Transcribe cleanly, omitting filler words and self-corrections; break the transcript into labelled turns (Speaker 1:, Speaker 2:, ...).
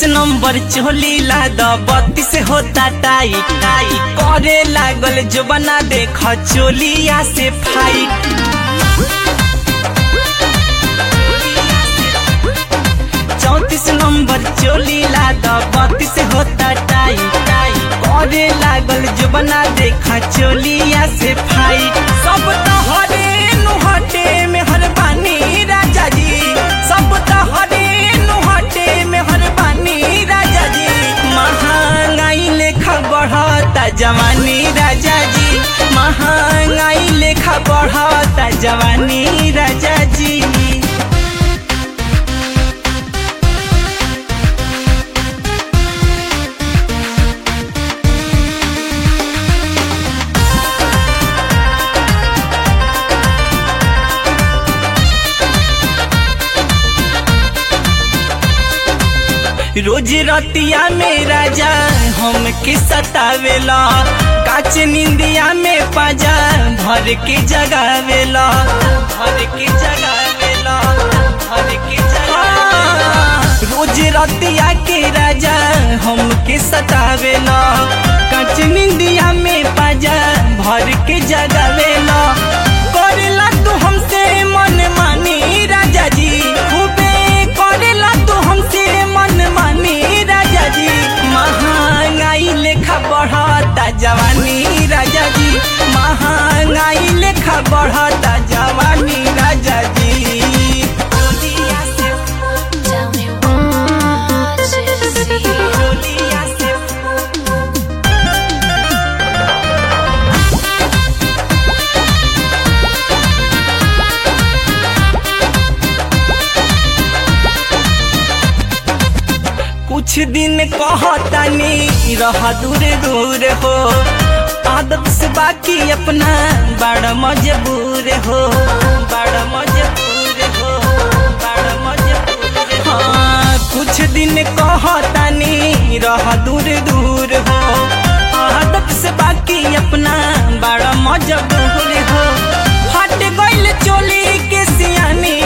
Speaker 1: Number चोली ला द 32 होता टाइट टाइट करे लागल जो बना देख चोलिया से फाइट 34 नंबर चोली ला द 32 होता टाइट टाइट करे लागल जो बना देख चोलिया से फाइट सब तोहरे नुहटे में हर बानी राजा जी सब तोहरे नुहटे में हर बानी राजा जी महंगाई लेखा बढ़ता जवानी राजा जी महंगाई लेखा बढ़ता जवानी राजा जी रोज रतिया में राजा हम के सतावेला काच निंदिया में पाजा भर के जगावेला भर के जगावेला भर के जगावेला रोज रतिया के राजा हम के सतावेला काच निंदिया में पाजा भर के जगावेला करेला तू हमसे मन मानी राजा जी खूबे करेला तू हमसे मन मानी राजा जी महंगाई लेखा बढ़ता जवानी राजा जी महंगाई लेखा बढ़ता जवानी राजा जी
Speaker 2: Tell me what you see.
Speaker 1: कुछ दिन कहतानी रह दूर दूर हो आदत से बाकी अपना बड़ा मजबूर हो बड़ा मजबूर हो बड़ा मजबूर हो हाँ कुछ दिन कहतानी रह दूर दूर हो आदत से बाकी अपना बड़ा मजबूर हो हट गइल चोली के सियानी